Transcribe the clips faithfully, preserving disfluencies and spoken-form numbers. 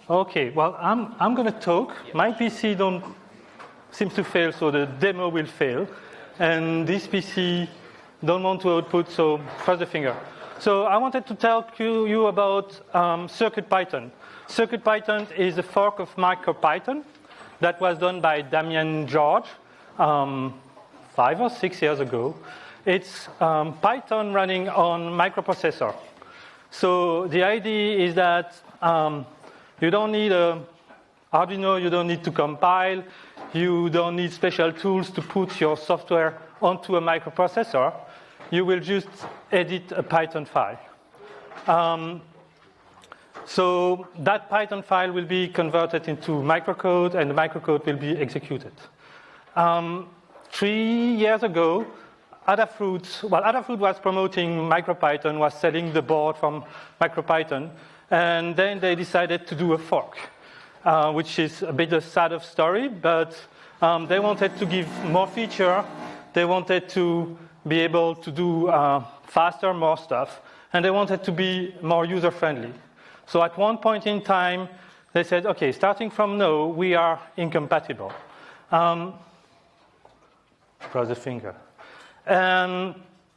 Okay, well, I'm, I'm going to talk. My P C don't seems to fail, so the demo will fail. And this P C don't want to output, so cross the finger. So I wanted to tell you, you about um, CircuitPython. CircuitPython is a fork of MicroPython that was done by Damien George um, five or six years ago. It's um, Python running on microprocessor. So the idea is that um, you don't need a Arduino, you don't need to compile, you don't need special tools to put your software onto a microprocessor. You will just edit a Python file. Um, so that Python file will be converted into microcode, and the microcode will be executed. Um, three years ago, Adafruit, well, Adafruit was promoting MicroPython, was selling the board from MicroPython, and then they decided to do a fork, uh, which is a bit a sad of story, but um, they wanted to give more feature, they wanted to be able to do uh, faster, more stuff, and they wanted to be more user-friendly. So at one point in time, they said, okay, starting from now, we are incompatible. Um, cross the finger. Um,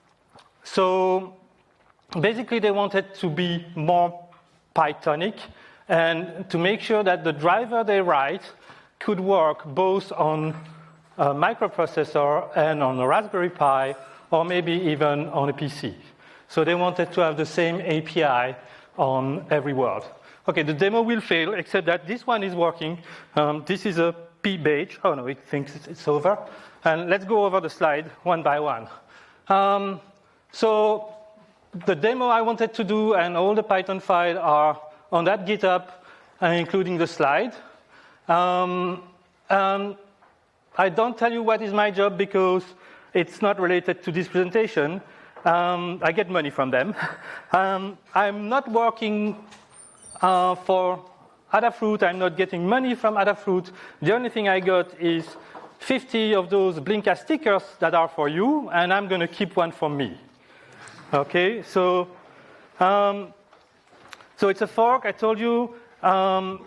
so basically, they wanted to be more Pythonic and to make sure that the driver they write could work both on a microprocessor and on a Raspberry Pi, or maybe even on a P C. So they wanted to have the same A P I on every word. Okay, the demo will fail, except that this one is working. Um, this is a P-Badge. Oh, no, it thinks it's over. And let's go over the slide one by one. Um, so the demo I wanted to do and all the Python files are on that GitHub, uh, including the slide. Um, um, I don't tell you what is my job because it's not related to this presentation. Um, I get money from them. um, I'm not working uh, for Adafruit. I'm not getting money from Adafruit. The only thing I got is fifty of those Blinka stickers that are for you, and I'm going to keep one for me. Okay, so um, so it's a fork. I told you um,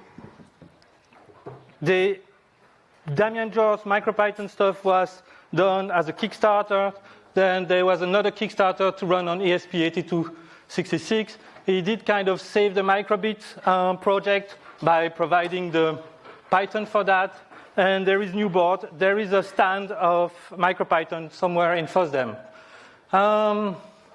the Damien George MicroPython stuff was done as a Kickstarter. Then there was another Kickstarter to run on E S P eighty-two sixty-six. He did kind of save the microbit um, project by providing the Python for that. And there is new board. There is a stand of MicroPython somewhere in FOSDEM. Um,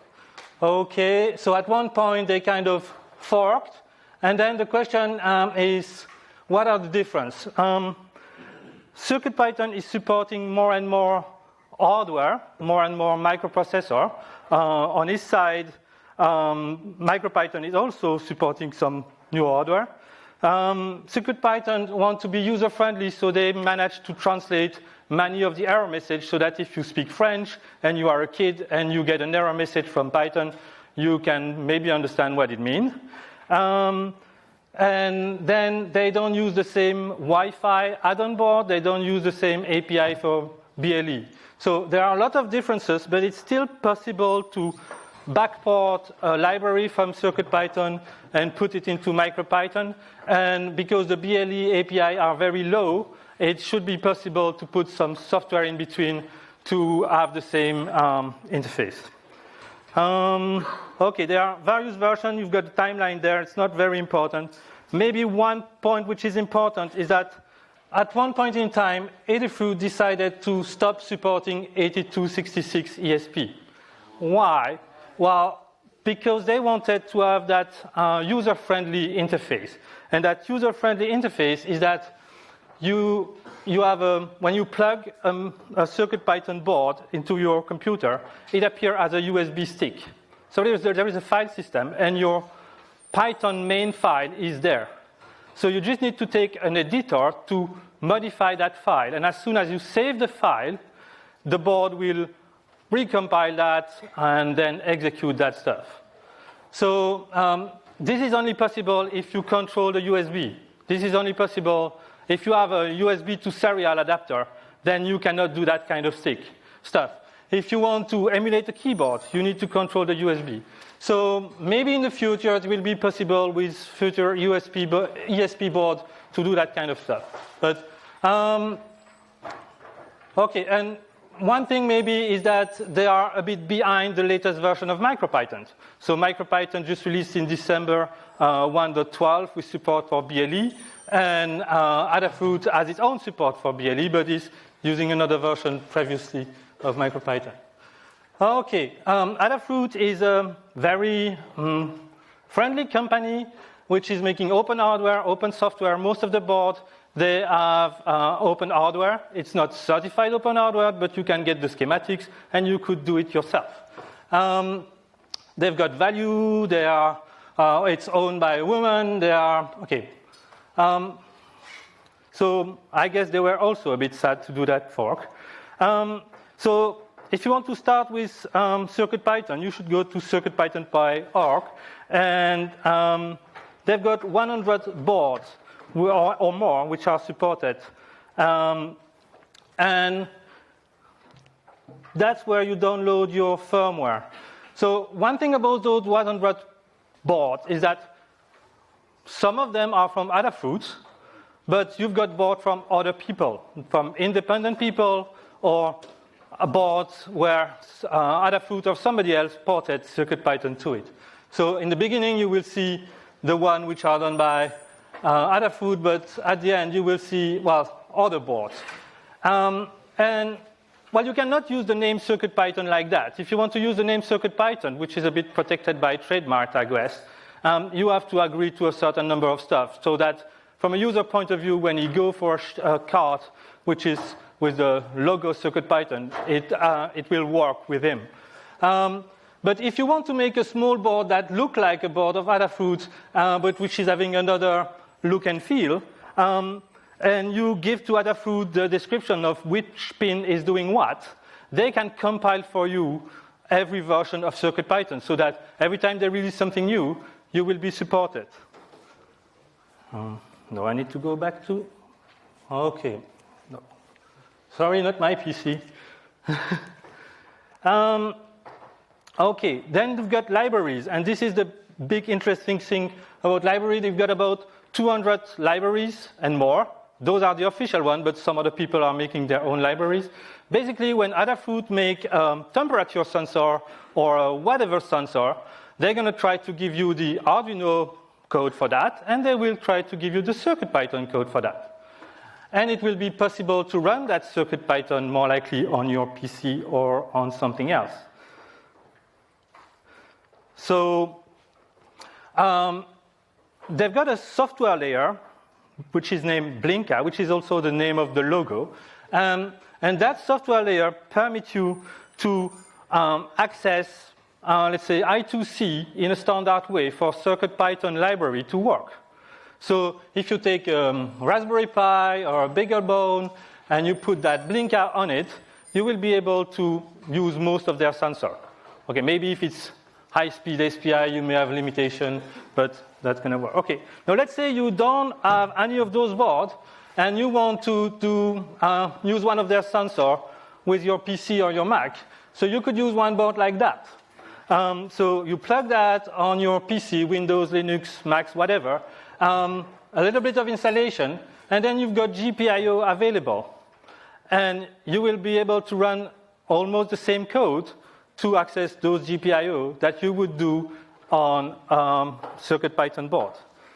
okay, so at one point they kind of forked. And then the question um, is, what are the differences? Um, CircuitPython is supporting more and more hardware, more and more microprocessor. Uh, on his side, um, MicroPython is also supporting some new hardware. Um, CircuitPython want to be user-friendly, so they managed to translate many of the error messages so that if you speak French and you are a kid and you get an error message from Python, you can maybe understand what it means. Um, and then they don't use the same Wi-Fi add-on board. They don't use the same A P I for B L E. So there are a lot of differences, but it's still possible to backport a library from CircuitPython and put it into MicroPython. And because the B L E A P I are very low, it should be possible to put some software in between to have the same um, interface. Um, okay, there are various versions. You've got the timeline there. It's not very important. Maybe one point which is important is that at one point in time, Adafruit decided to stop supporting eighty-two sixty-six E S P. Why? Well, because they wanted to have that uh, user-friendly interface. And that user-friendly interface is that you, you have a, when you plug um, a CircuitPython board into your computer, it appears as a U S B stick. So there is, there is a file system, and your Python main file is there. So you just need to take an editor to modify that file. And as soon as you save the file, the board will recompile that and then execute that stuff. So um, this is only possible if you control the U S B. This is only possible if you have a U S B to serial adapter. Then you cannot do that kind of stick stuff. if you want to emulate a keyboard, you need to control the U S B. So maybe in the future it will be possible with future U S B bo- E S P board to do that kind of stuff. But um, okay, and one thing maybe is that they are a bit behind the latest version of MicroPython. So MicroPython just released in December uh, one point twelve with support for B L E, and uh, Adafruit has its own support for B L E, but is using another version previously of MicroPython. Okay, um, Adafruit is a very um, friendly company which is making open hardware, open software. Most of the board, they have uh, open hardware. It's not certified open hardware, but you can get the schematics and you could do it yourself. Um, they've got value. They are. Uh, it's owned by a woman. They are okay. Um, so I guess they were also a bit sad to do that fork. Um, so if you want to start with um, CircuitPython, you should go to circuit python dot org, and um, they've got one hundred boards or, or more which are supported, um, and that's where you download your firmware. So one thing about those one hundred boards is that some of them are from Adafruit, but you've got boards from other people, from independent people, or a board where uh, Adafruit or somebody else ported CircuitPython to it. So in the beginning, you will see the one which are done by uh, Adafruit, but at the end, you will see, well, other boards. Um, and, well, you cannot use the name CircuitPython like that. If you want to use the name CircuitPython, which is a bit protected by trademark, I guess, um, you have to agree to a certain number of stuff, so that from a user point of view, when you go for a, sh- a card, which is with the logo CircuitPython, it, uh, it will work with him. Um, but if you want to make a small board that looks like a board of Adafruit, uh, but which is having another look and feel, um, and you give to Adafruit the description of which pin is doing what, they can compile for you every version of CircuitPython, so that every time they release something new, you will be supported. Uh, no, I need to go back to... Okay. No. Sorry, not my P C. um, okay, then we've got libraries, and this is the big interesting thing about library. They've got about two hundred libraries and more. Those are the official ones, but some other people are making their own libraries. Basically, when Adafruit make um, temperature sensor or uh, whatever sensor, they're going to try to give you the Arduino code for that, and they will try to give you the CircuitPython code for that. And it will be possible to run that CircuitPython more likely on your P C or on something else. So um, they've got a software layer, which is named Blinka, which is also the name of the logo. Um, and that software layer permits you to um, access, uh, let's say, I two C in a standard way for CircuitPython library to work. So if you take a um, Raspberry Pi or a BeagleBone and you put that Blinka on it, you will be able to use most of their sensor. Okay, maybe if it's high-speed S P I, you may have limitation, but that's going to work. Okay, now let's say you don't have any of those boards and you want to, to uh, use one of their sensors with your P C or your Mac. So you could use one board like that. Um, so you plug that on your P C, Windows, Linux, Mac, whatever, um, a little bit of installation, and then you've got G P I O available. And you will be able to run almost the same code to access those G P I O that you would do on um, CircuitPython board.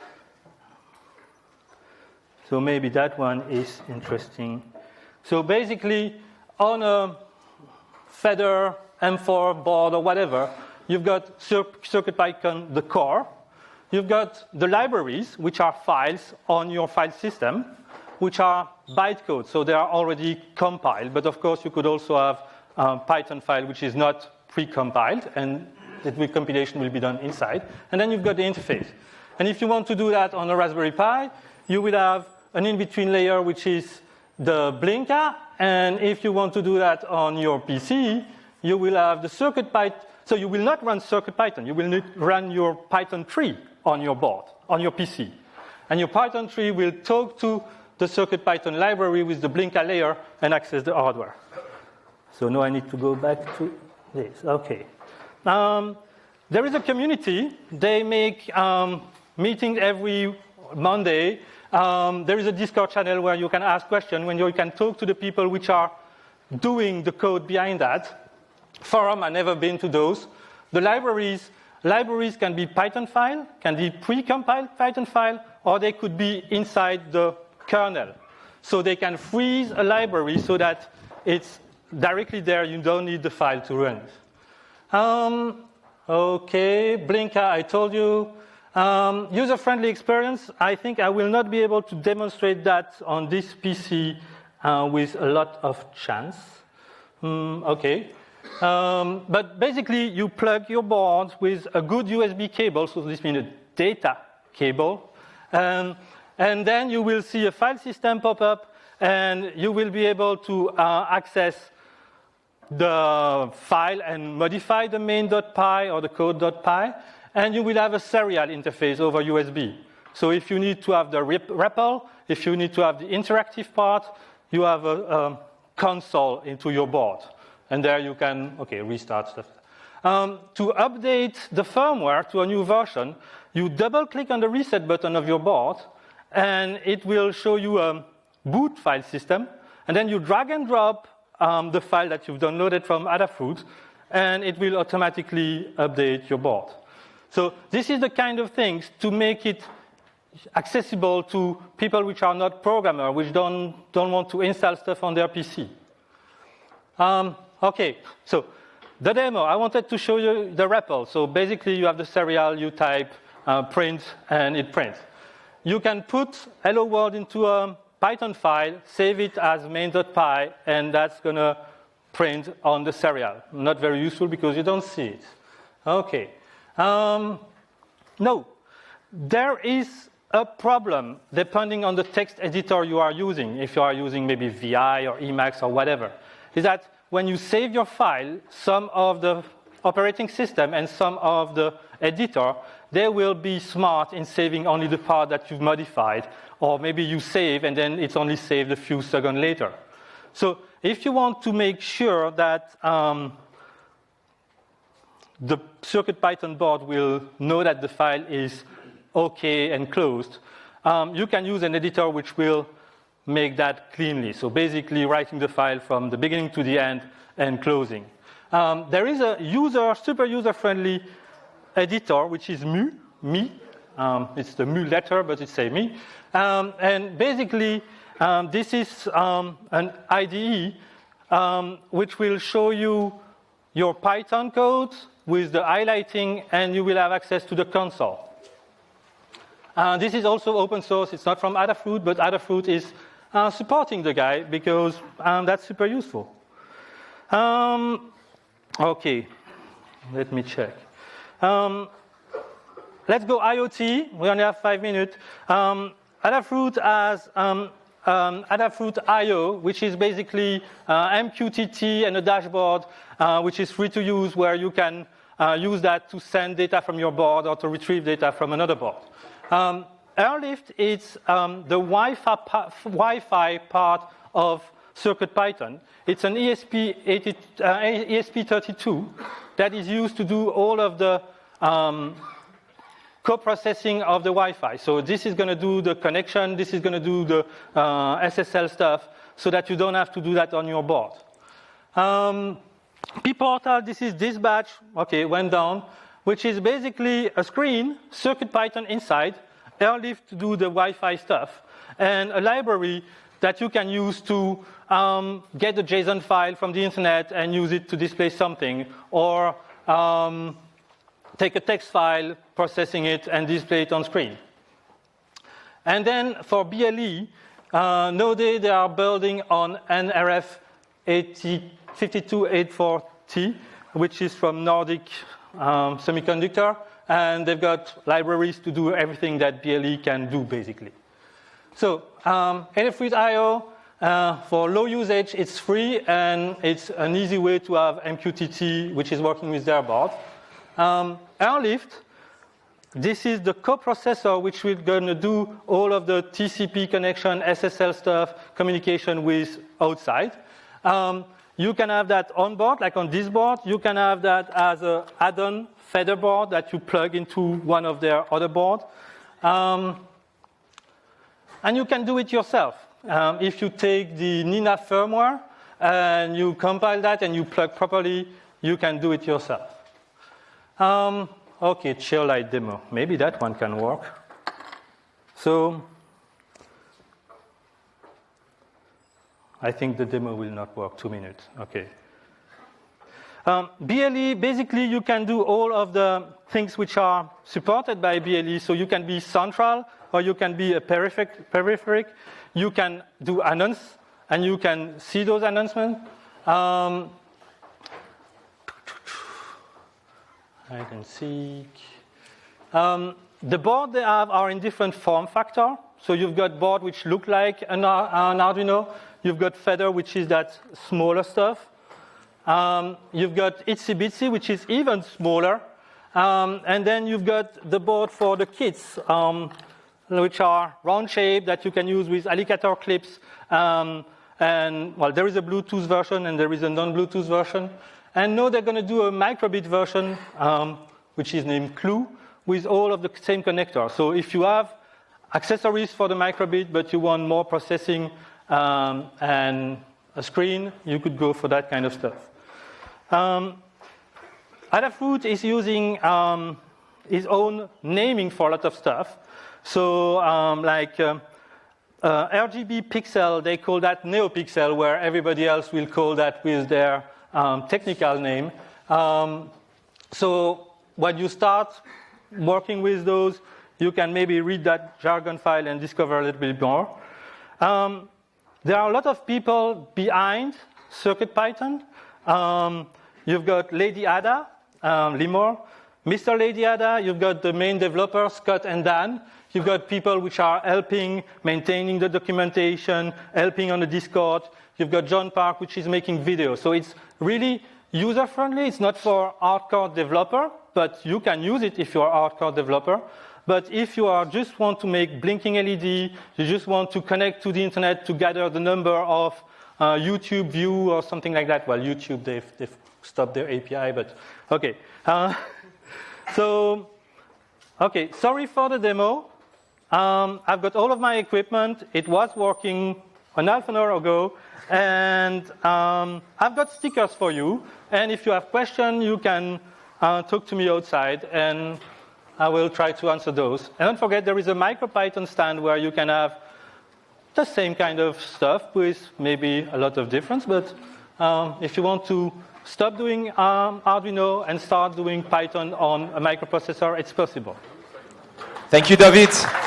So maybe that one is interesting. So basically, on a Feather M four board or whatever, you've got CircuitPython, the core. You've got the libraries, which are files on your file system, which are bytecode, so they are already compiled. But of course, you could also have a Python file which is not pre-compiled, and the compilation will be done inside. And then you've got the interface. And if you want to do that on a Raspberry Pi, you will have an in-between layer, which is the Blinka. And if you want to do that on your P C, you will have the CircuitPython. So you will not run CircuitPython. You will run your Python tree on your board, on your P C. And your Python tree will talk to the CircuitPython library with the Blinka layer and access the hardware. So now I need to go back to this. Okay. Um, there is a community. They make um, meetings every Monday. Um, there is a Discord channel where you can ask questions, when you can talk to the people which are doing the code behind that. Forum, I've never been to those. The libraries, libraries can be Python file, can be pre-compiled Python file, or they could be inside the kernel. So they can freeze a library so that it's directly there, you don't need the file to run it. Um, okay, Blinka, I told you. Um, user-friendly experience, I think I will not be able to demonstrate that on this P C uh, with a lot of chance. Mm, okay. Um, but basically, you plug your board with a good U S B cable, so this means a data cable, um, and then you will see a file system pop up, and you will be able to uh, access the file and modify the main.py or the code.py, and you will have a serial interface over U S B. So if you need to have the R E P L, if you need to have the interactive part, you have a, a console into your board. And there you can, okay, restart stuff. Um, to update the firmware to a new version, you double-click on the reset button of your board, and it will show you a boot file system. And then you drag and drop um, the file that you've downloaded from Adafruit, and it will automatically update your board. So this is the kind of things to make it accessible to people which are not programmers, which don't, don't want to install stuff on their P C. Um, Okay, so the demo, I wanted to show you the R E P L. So basically, you have the serial, you type uh, print, and it prints. You can put hello world into a Python file, save it as main.py, and that's going to print on the serial. Not very useful because you don't see it. Okay. Um, no, there is a problem depending on the text editor you are using. If you are using maybe V I or Emacs or whatever, is that when you save your file, some of the operating system and some of the editor, they will be smart in saving only the part that you've modified, or maybe you save and then it's only saved a few seconds later. So if you want to make sure that um, the CircuitPython board will know that the file is okay and closed, um, you can use an editor which will make that cleanly. So basically writing the file from the beginning to the end and closing. Um, there is a user, super user-friendly editor, which is mu, me. Um, it's the mu letter, but it's a me. Um, and basically, um, this is um, an I D E um, which will show you your Python code with the highlighting, and you will have access to the console. Uh, this is also open source. It's not from Adafruit, but Adafruit is Uh, supporting the guy because um, that's super useful. Um, okay, let me check. Um, let's go IoT. We only have five minutes. Um, Adafruit has um, um, Adafruit I O, which is basically uh, M Q T T and a dashboard, uh, which is free to use, where you can uh, use that to send data from your board or to retrieve data from another board. Um, Airlift is um, the Wi-Fi, pa- Wi-Fi part of CircuitPython. It's an E S P thirty-two that is used to do all of the um, co-processing of the Wi-Fi. So this is going to do the connection, this is going to do the uh, S S L stuff, so that you don't have to do that on your board. Um, P-Portal, this is dispatch, okay, went down, which is basically a screen, CircuitPython inside, Airlift to do the Wi-Fi stuff, and a library that you can use to um, get a JSON file from the internet and use it to display something, or um, take a text file, processing it, and display it on screen. And then for B L E, uh, Node, they are building on N R F fifty-two eighty-four T, which is from Nordic um, Semiconductor. And they've got libraries to do everything that B L E can do, basically. So, um, Adafruit I O, uh, for low usage, it's free, and it's an easy way to have M Q T T, which is working with their board. Um, Airlift, this is the coprocessor, which we're going to do all of the T C P connection, S S L stuff, communication with outside. Um, You can have that on board, like on this board. You can have that as an add-on feather board that you plug into one of their other boards. Um, and you can do it yourself. Um, if you take the Nina firmware and you compile that and you plug properly, you can do it yourself. Um, okay, Cheerlight demo. Maybe that one can work. So I think the demo will not work. Two minutes. Okay. Um, B L E, basically, you can do all of the things which are supported by B L E. So you can be central, or you can be a peripheric. peripheric. You can do announce, and you can see those announcements. Um, I can see. Um, the board they have are in different form factor. So you've got board which look like an, an Arduino. You've got Feather, which is that smaller stuff. Um, you've got Itsy Bitsy, which is even smaller. Um, and then you've got the board for the kids, um, which are round shape that you can use with alligator clips. Um, and, well, there is a Bluetooth version and there is a non-Bluetooth version. And now they're going to do a microbit version, um, which is named Clue, with all of the same connectors. So if you have accessories for the microbit, but you want more processing, Um, and a screen, you could go for that kind of stuff. Um, Adafruit is using um, his own naming for a lot of stuff. So um, like um, uh, R G B pixel, they call that NeoPixel, where everybody else will call that with their um, technical name. Um, so when you start working with those, you can maybe read that jargon file and discover a little bit more. Um, There are a lot of people behind CircuitPython. Um, you've got Lady Ada, um, Limor, Mister Lady Ada. You've got the main developers, Scott and Dan. You've got people which are helping, maintaining the documentation, helping on the Discord. You've got John Park, which is making videos. So it's really user-friendly. It's not for hardcore developer, but you can use it if you're a hardcore developer. But if you are just want to make blinking L E D, you just want to connect to the internet to gather the number of uh, YouTube view or something like that. Well, YouTube, they've, they've stopped their A P I, but okay. Uh, so, okay, sorry for the demo. Um, I've got all of my equipment. It was working an half an hour ago. And um, I've got stickers for you. And if you have questions, you can uh, talk to me outside. And I will try to answer those. And don't forget, there is a MicroPython stand where you can have the same kind of stuff with maybe a lot of difference. But um, if you want to stop doing um, Arduino and start doing Python on a microprocessor, it's possible. Thank you, David.